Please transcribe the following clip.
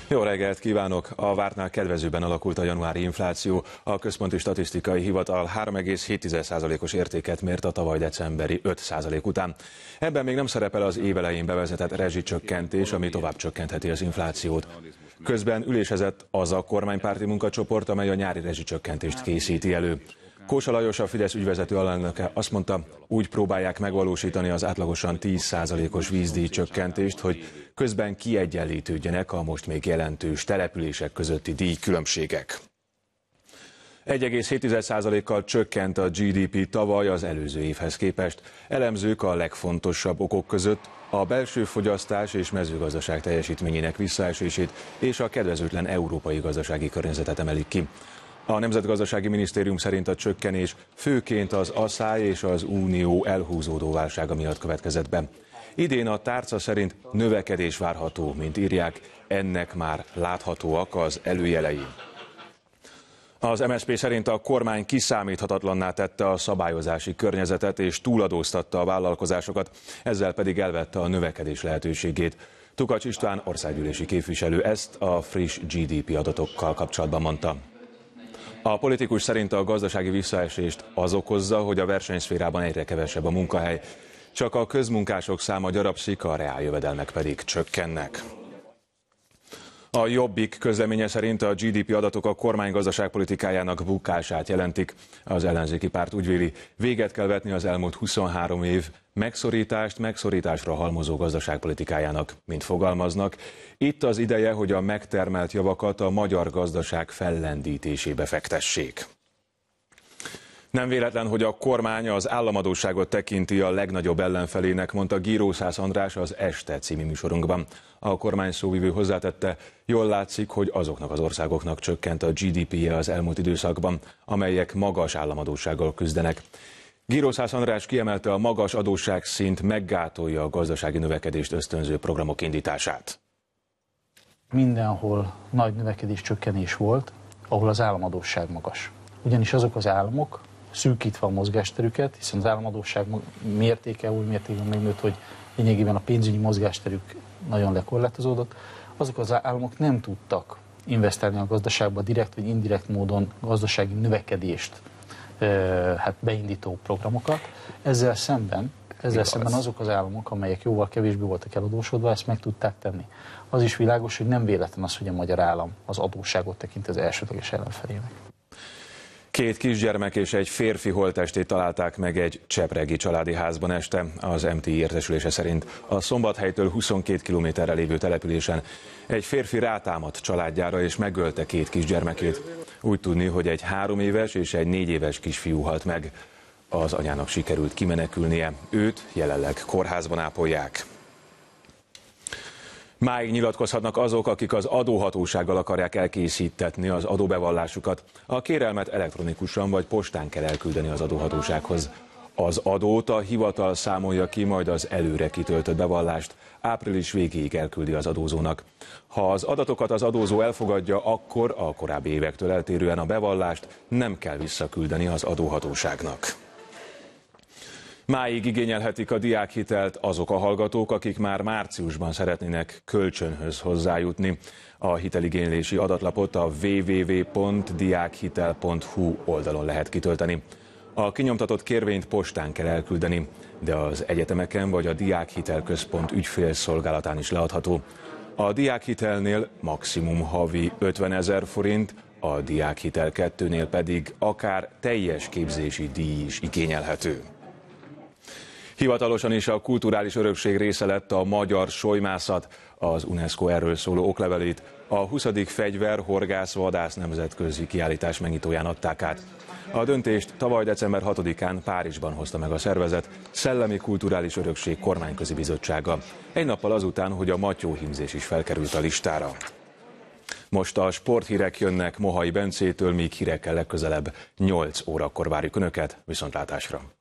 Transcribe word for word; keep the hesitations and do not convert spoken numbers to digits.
Jó reggelt kívánok! A vártnál kedvezőben alakult a januári infláció. A Központi Statisztikai Hivatal három egész hét százalékos értéket mért a tavaly decemberi öt százalék után. Ebben még nem szerepel az év elején bevezetett rezsicsökkentés, ami tovább csökkentheti az inflációt. Közben ülésezett az a kormánypárti munkacsoport, amely a nyári rezsicsökkentést készíti elő. Kósa Lajos, a Fidesz ügyvezető alelnöke azt mondta, úgy próbálják megvalósítani az átlagosan tíz százalékos vízdíj csökkentést, hogy közben kiegyenlítődjenek a most még jelentős települések közötti díjkülönbségek. egy egész hét százalékkal csökkent a gé dé pé tavaly az előző évhez képest. Elemzők a legfontosabb okok között a belső fogyasztás és mezőgazdaság teljesítményének visszaesését és a kedvezőtlen európai gazdasági környezetet emelik ki. A Nemzetgazdasági Minisztérium szerint a csökkenés főként az asszály és az unió elhúzódó válsága miatt következett be. Idén a tárca szerint növekedés várható, mint írják, ennek már láthatóak az előjelei. Az em es zé pé szerint a kormány kiszámíthatatlanná tette a szabályozási környezetet és túladóztatta a vállalkozásokat, ezzel pedig elvette a növekedés lehetőségét. Tukacs István országgyűlési képviselő ezt a friss gé dé pé adatokkal kapcsolatban mondta. A politikus szerint a gazdasági visszaesést az okozza, hogy a versenyszférában egyre kevesebb a munkahely, csak a közmunkások száma gyarapszik, a reáljövedelmek pedig csökkennek. A Jobbik közleménye szerint a gé dé pé adatok a kormány gazdaságpolitikájának bukását jelentik. Az ellenzéki párt úgy véli, véget kell vetni az elmúlt huszonhárom év megszorítást, megszorításra halmozó gazdaságpolitikájának, mint fogalmaznak. Itt az ideje, hogy a megtermelt javakat a magyar gazdaság fellendítésébe fektessék. Nem véletlen, hogy a kormány az államadósságot tekinti a legnagyobb ellenfelének, mondta Gírószász András az Este című műsorunkban. A kormány szóvivő hozzátette, jól látszik, hogy azoknak az országoknak csökkent a gé dé péje az elmúlt időszakban, amelyek magas államadóssággal küzdenek. Gírószász András kiemelte, a magas adósságszint meggátolja a gazdasági növekedést ösztönző programok indítását. Mindenhol nagy növekedés csökkenés volt, ahol az államadósság magas. Ugyanis azok az államok, szűkítve a mozgásterüket, hiszen az államadósság mértéke úgy mértékben megnőtt, hogy lényegében a pénzügyi mozgásterük nagyon lekorlátozódott, azok az államok nem tudtak investálni a gazdaságba direkt vagy indirekt módon gazdasági növekedést hát beindító programokat. Ezzel szemben, ezzel szemben azok az államok, amelyek jóval kevésbé voltak eladósodva, ezt meg tudták tenni. Az is világos, hogy nem véletlen az, hogy a magyar állam az adósságot tekint az elsődleges ellenfelének. Két kisgyermek és egy férfi holttestét találták meg egy csepregi családi házban este. Az em té i értesülése szerint a Szombathelytől huszonkét kilométerre lévő településen egy férfi rátámadt családjára és megölte két kisgyermekét. Úgy tudni, hogy egy három éves és egy négy éves kisfiú halt meg. Az anyának sikerült kimenekülnie, őt jelenleg kórházban ápolják. Máig nyilatkozhatnak azok, akik az adóhatósággal akarják elkészítetni az adóbevallásukat. A kérelmet elektronikusan vagy postán kell elküldeni az adóhatósághoz. Az adót a hivatal számolja ki, majd az előre kitöltött bevallást április végéig elküldi az adózónak. Ha az adatokat az adózó elfogadja, akkor a korábbi évektől eltérően a bevallást nem kell visszaküldeni az adóhatóságnak. Máig igényelhetik a diákhitelt azok a hallgatók, akik már márciusban szeretnének kölcsönhöz hozzájutni. A hiteligénylési adatlapot a double-u double-u double-u pont diakhitel pont hu oldalon lehet kitölteni. A kinyomtatott kérvényt postán kell elküldeni, de az egyetemeken vagy a Diákhitelközpont ügyfélszolgálatán is leadható. A diákhitelnél maximum havi ötvenezer forint, a diákhitel kettőnél pedig akár teljes képzési díj is igényelhető. Hivatalosan is a kulturális örökség része lett a magyar solymászat. Az UNESCO erről szóló oklevelét a huszadik fegyver, horgász, vadász nemzetközi kiállítás megnyitóján adták át. A döntést tavaly december hatodikán Párizsban hozta meg a szervezet Szellemi Kulturális Örökség Kormányközi Bizottsága. Egy nappal azután, hogy a matyóhímzés is felkerült a listára. Most a sporthírek jönnek Mohai Bencétől, míg hírekkel legközelebb nyolc órakor várjuk Önöket, viszontlátásra!